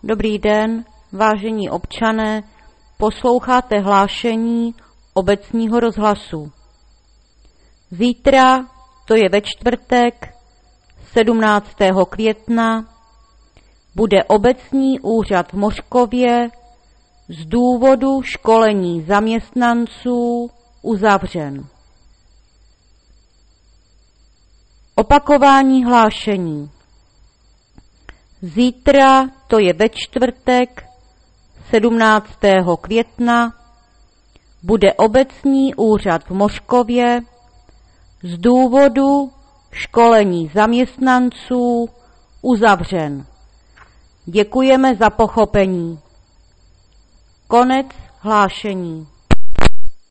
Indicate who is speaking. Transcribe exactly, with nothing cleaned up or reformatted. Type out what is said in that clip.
Speaker 1: Dobrý den, vážení občané, posloucháte hlášení obecního rozhlasu. Zítra, to je ve čtvrtek, sedmnáctého května, bude obecní úřad v Mořkově z důvodu školení zaměstnanců uzavřen. Opakování hlášení. Zítra, to je ve čtvrtek, sedmnáctého května, bude obecní úřad v Mořkově z důvodu školení zaměstnanců uzavřen. Děkujeme za pochopení. Konec hlášení.